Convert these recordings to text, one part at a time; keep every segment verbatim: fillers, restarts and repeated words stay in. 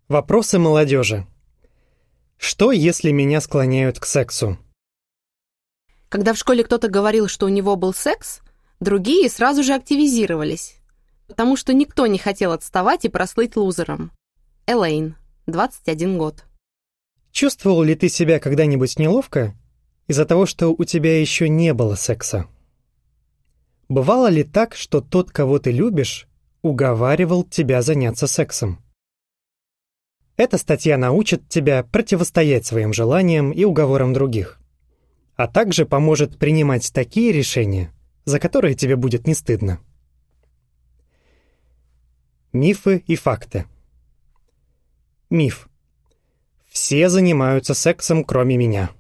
Вопросы молодежи. Что, если меня склоняют к сексу? Когда в школе кто-то говорил, что у него был секс, другие сразу же активизировались, потому что никто не хотел отставать и прослыть лузером. Элейн, двадцать один год. Чувствовал ли ты себя когда-нибудь неловко из-за того, что у тебя еще не было секса? Бывало ли так, что тот, кого ты любишь, уговаривал тебя заняться сексом? Эта статья научит тебя противостоять своим желаниям и уговорам других, а также поможет принимать такие решения, за которые тебе будет не стыдно. Мифы и факты. Миф. Все занимаются сексом, кроме меня.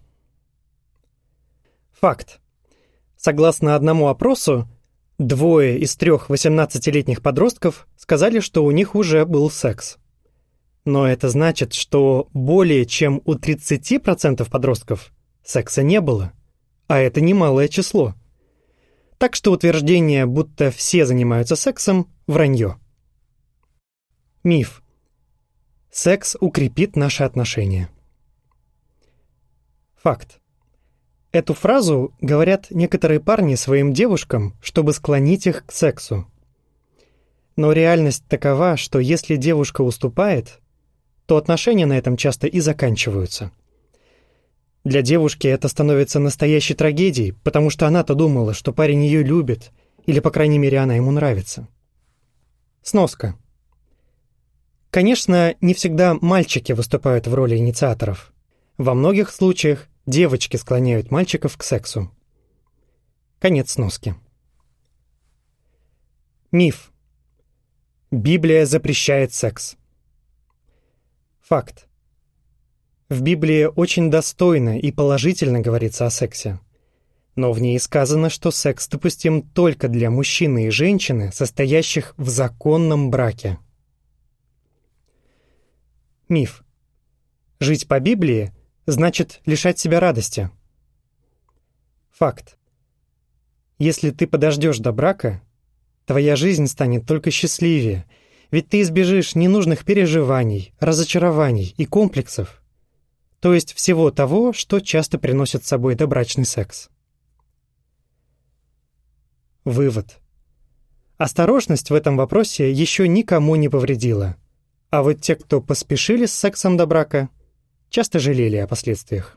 Факт. Согласно одному опросу, двое из трех восемнадцатилетних подростков сказали, что у них уже был секс. Но это значит, что более чем у тридцати процентов подростков секса не было, а это немалое число. Так что утверждение, будто все занимаются сексом, вранье. Миф. Секс укрепит наши отношения. Факт. Эту фразу говорят некоторые парни своим девушкам, чтобы склонить их к сексу. Но реальность такова, что если девушка уступает, то отношения на этом часто и заканчиваются. Для девушки это становится настоящей трагедией, потому что она-то думала, что парень ее любит, или, по крайней мере, она ему нравится. Сноска. Конечно, не всегда мальчики выступают в роли инициаторов. Во многих случаях девочки склоняют мальчиков к сексу. Конец сноски. Миф. Библия запрещает секс. Факт. В Библии очень достойно и положительно говорится о сексе. Но в ней сказано, что секс допустим только для мужчины и женщины, состоящих в законном браке. Миф. Жить по Библии значит лишать себя радости. Факт. Если ты подождешь до брака, твоя жизнь станет только счастливее, ведь ты избежишь ненужных переживаний, разочарований и комплексов, то есть всего того, что часто приносит с собой добрачный секс. Вывод. Осторожность в этом вопросе еще никому не повредила, а вот те, кто поспешили с сексом до брака, часто жалели о последствиях.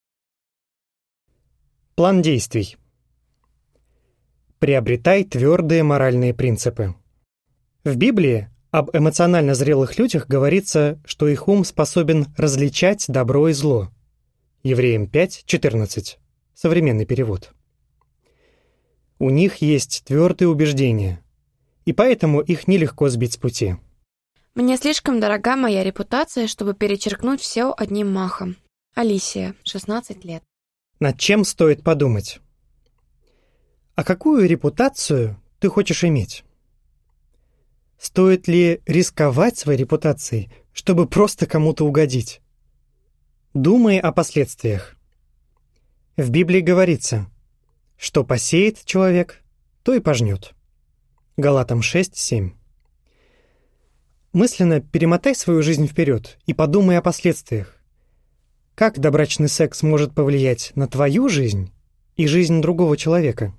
План действий. Приобретай твердые моральные принципы. В Библии об эмоционально зрелых людях говорится, что их ум способен различать добро и зло. Евреям пять четырнадцать. Современный перевод. У них есть твердые убеждения, и поэтому их нелегко сбить с пути. Мне слишком дорога моя репутация, чтобы перечеркнуть все одним махом. Алисия, шестнадцать лет. Над чем стоит подумать? А какую репутацию ты хочешь иметь? Стоит ли рисковать своей репутацией, чтобы просто кому-то угодить? Думай о последствиях. В Библии говорится, что посеет человек, то и пожнет. Галатам шесть семь. Мысленно перемотай свою жизнь вперед и подумай о последствиях. Как добрачный секс может повлиять на твою жизнь и жизнь другого человека?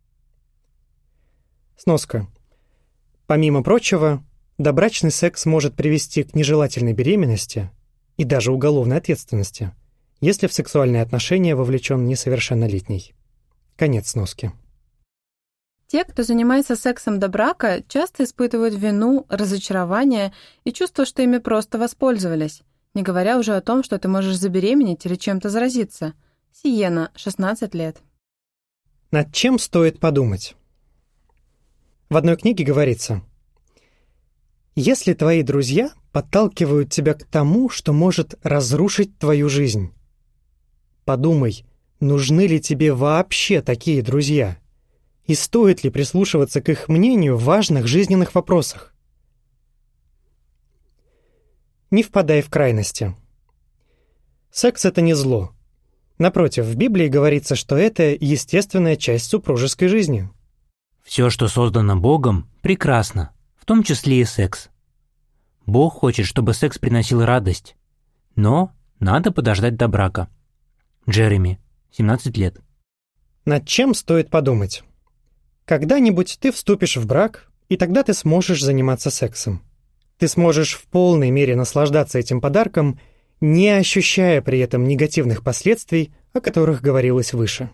Сноска. Помимо прочего, добрачный секс может привести к нежелательной беременности и даже уголовной ответственности, если в сексуальные отношения вовлечен несовершеннолетний. Конец сноски. Те, кто занимается сексом до брака, часто испытывают вину, разочарование и чувство, что ими просто воспользовались, не говоря уже о том, что ты можешь забеременеть или чем-то заразиться. Сиена, шестнадцать лет. Над чем стоит подумать? В одной книге говорится: «Если твои друзья подталкивают тебя к тому, что может разрушить твою жизнь, подумай, нужны ли тебе вообще такие друзья, и стоит ли прислушиваться к их мнению в важных жизненных вопросах». Не впадай в крайности. Секс — это не зло. Напротив, в Библии говорится, что это естественная часть супружеской жизни. Все, что создано Богом, прекрасно, в том числе и секс. Бог хочет, чтобы секс приносил радость, но надо подождать до брака. Джереми, семнадцать лет. Над чем стоит подумать? Когда-нибудь ты вступишь в брак, и тогда ты сможешь заниматься сексом. Ты сможешь в полной мере наслаждаться этим подарком, не ощущая при этом негативных последствий, о которых говорилось выше.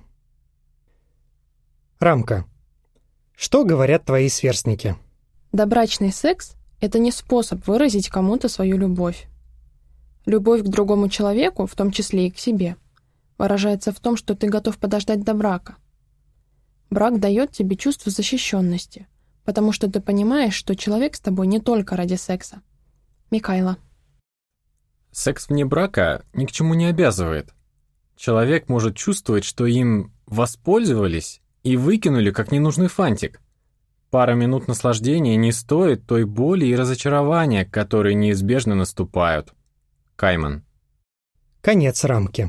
Рамка. Что говорят твои сверстники? Добрачный секс — это не способ выразить кому-то свою любовь. Любовь к другому человеку, в том числе и к себе, выражается в том, что ты готов подождать до брака. Брак дает тебе чувство защищенности, потому что ты понимаешь, что человек с тобой не только ради секса. Микайла. Секс вне брака ни к чему не обязывает. Человек может чувствовать, что им воспользовались и выкинули как ненужный фантик. Пара минут наслаждения не стоит той боли и разочарования, которые неизбежно наступают. Кайман. Конец рамки.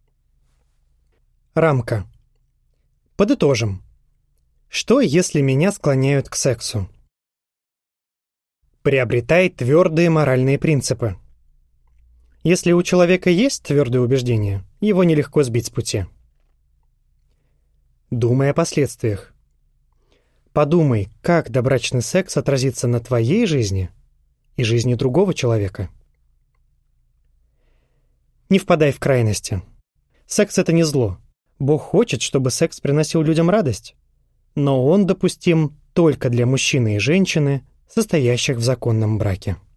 Рамка. Подытожим. Что, если меня склоняют к сексу? Приобретай твердые моральные принципы. Если у человека есть твердые убеждения, его нелегко сбить с пути. Думай о последствиях. Подумай, как добрачный секс отразится на твоей жизни и жизни другого человека. Не впадай в крайности. Секс — это не зло. Бог хочет, чтобы секс приносил людям радость. Но он допустим только для мужчины и женщины, состоящих в законном браке.